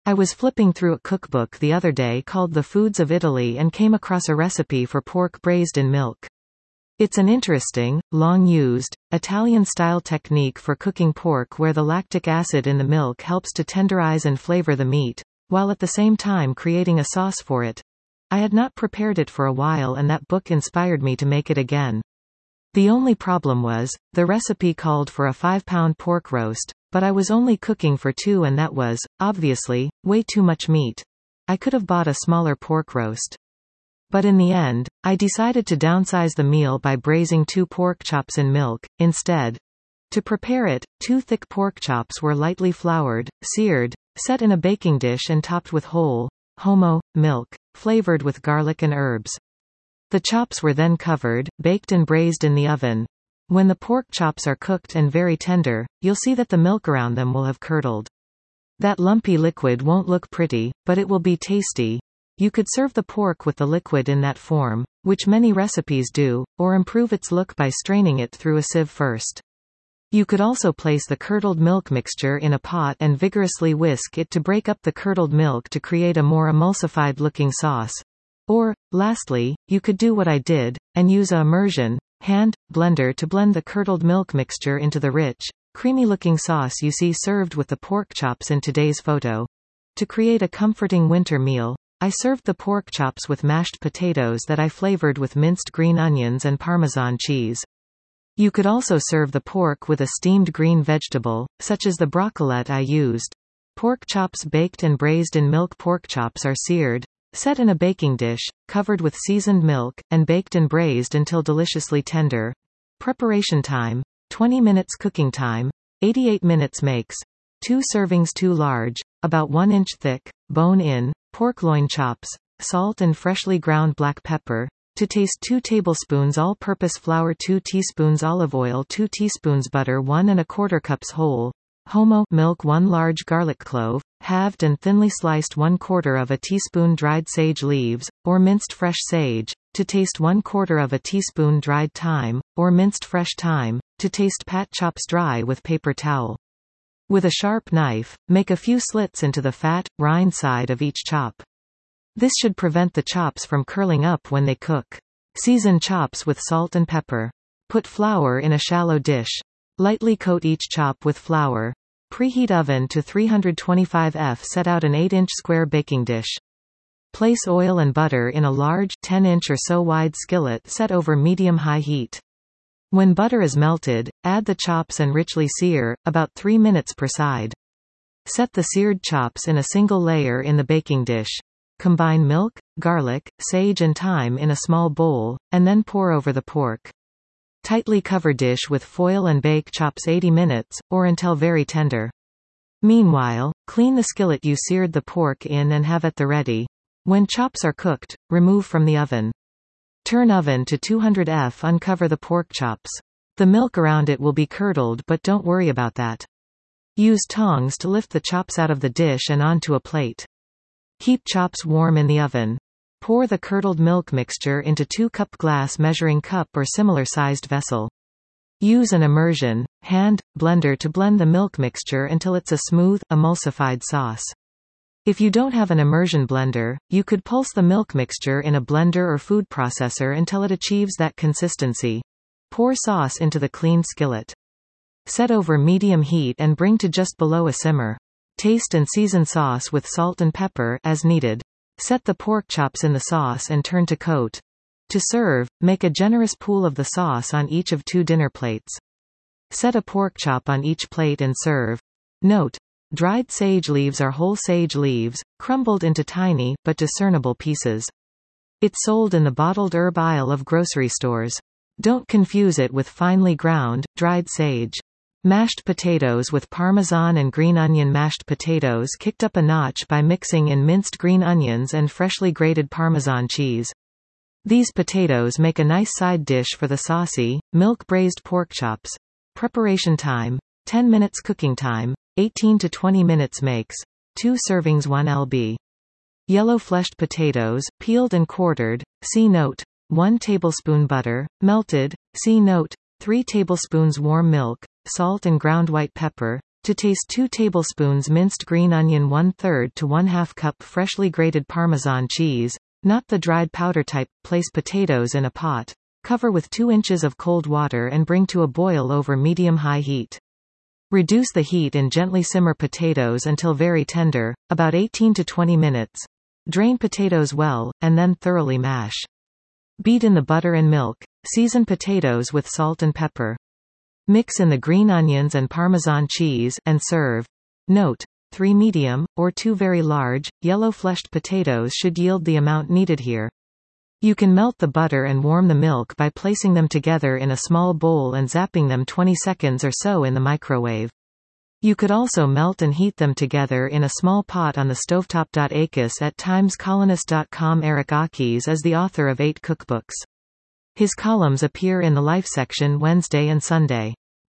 I was flipping through a cookbook the other day called The Foods of Italy and came across a recipe for pork braised in milk. It's an interesting, long-used, Italian-style technique for cooking pork where the lactic acid in the milk helps to tenderize and flavor the meat, while at the same time creating a sauce for it. I had not prepared it for a while and that book inspired me to make it again. The only problem was, the recipe called for a 5-pound pork roast, but I was only cooking for 2 and that was, obviously, way too much meat. I could have bought a smaller pork roast. But in the end, I decided to downsize the meal by braising 2 pork chops in milk, instead. To prepare it, 2 thick pork chops were lightly floured, seared, set in a baking dish and topped with whole, homo, milk, flavored with garlic and herbs. The chops were then covered, baked and braised in the oven. When the pork chops are cooked and very tender, you'll see that the milk around them will have curdled. That lumpy liquid won't look pretty, but it will be tasty. You could serve the pork with the liquid in that form, which many recipes do, or improve its look by straining it through a sieve first. You could also place the curdled milk mixture in a pot and vigorously whisk it to break up the curdled milk to create a more emulsified-looking sauce. Or, lastly, you could do what I did, and use a immersion hand blender to blend the curdled milk mixture into the rich, creamy-looking sauce you see served with the pork chops in today's photo. To create a comforting winter meal, I served the pork chops with mashed potatoes that I flavored with minced green onions and Parmesan cheese. You could also serve the pork with a steamed green vegetable, such as the broccolette I used. Pork chops baked and braised in milk. Pork chops are seared, set in a baking dish, covered with seasoned milk, and baked and braised until deliciously tender. Preparation time, 20 minutes. Cooking time, 88 minutes. Makes 2 servings. 2 large, about 1 inch thick, bone-in, pork loin chops, salt and freshly ground black pepper. To taste 2 tablespoons all-purpose flour, 2 teaspoons olive oil, 2 teaspoons butter, 1 1/4 cups whole, homo milk, 1 large garlic clove, halved and thinly sliced, 1/4 teaspoon dried sage leaves, or minced fresh sage. To taste 1/4 teaspoon dried thyme, or minced fresh thyme. To taste pat chops dry with paper towel. With a sharp knife, make a few slits into the fat, rind side of each chop. This should prevent the chops from curling up when they cook. Season chops with salt and pepper. Put flour in a shallow dish. Lightly coat each chop with flour. Preheat oven to 325 F. Set out an 8-inch square baking dish. Place oil and butter in a large, 10-inch or so wide skillet set over medium-high heat. When butter is melted, add the chops and richly sear, about 3 minutes per side. Set the seared chops in a single layer in the baking dish. Combine milk, garlic, sage and thyme in a small bowl, and then pour over the pork. Tightly cover dish with foil and bake chops 80 minutes, or until very tender. Meanwhile, clean the skillet you seared the pork in and have at the ready. When chops are cooked, remove from the oven. Turn oven to 200 F. Uncover the pork chops. The milk around it will be curdled, but don't worry about that. Use tongs to lift the chops out of the dish and onto a plate. Keep chops warm in the oven. Pour the curdled milk mixture into 2-cup glass measuring cup or similar sized vessel. Use an immersion hand blender to blend the milk mixture until it's a smooth, emulsified sauce. If you don't have an immersion blender, you could pulse the milk mixture in a blender or food processor until it achieves that consistency. Pour sauce into the clean skillet. Set over medium heat and bring to just below a simmer. Taste and season sauce with salt and pepper as needed. Set the pork chops in the sauce and turn to coat. To serve, make a generous pool of the sauce on each of 2 dinner plates. Set a pork chop on each plate and serve. Note: dried sage leaves are whole sage leaves, crumbled into tiny, but discernible pieces. It's sold in the bottled herb aisle of grocery stores. Don't confuse it with finely ground, dried sage. Mashed potatoes with Parmesan and green onion. Mashed potatoes kicked up a notch by mixing in minced green onions and freshly grated Parmesan cheese. These potatoes make a nice side dish for the saucy, milk-braised pork chops. Preparation time: 10 minutes. Cooking time: 18 to 20 minutes. Makes 2 servings. 1 lb. Yellow fleshed potatoes, peeled and quartered. See note. 1 tablespoon butter, melted. See note. 3 tablespoons warm milk, salt and ground white pepper. To taste 2 tablespoons minced green onion, 1/3 to 1/2 cup freshly grated Parmesan cheese, not the dried powder type. Place potatoes in a pot. Cover with 2 inches of cold water and bring to a boil over medium-high heat. Reduce the heat and gently simmer potatoes until very tender, about 18 to 20 minutes. Drain potatoes well, and then thoroughly mash. Beat in the butter and milk. Season potatoes with salt and pepper. Mix in the green onions and Parmesan cheese, and serve. Note: 3 medium, or 2 very large, yellow fleshed potatoes should yield the amount needed here. You can melt the butter and warm the milk by placing them together in a small bowl and zapping them 20 seconds or so in the microwave. You could also melt and heat them together in a small pot on the stovetop. Akis at timescolumnist.com. Eric Akis is the author of 8 cookbooks. His columns appear in the Life section Wednesday and Sunday.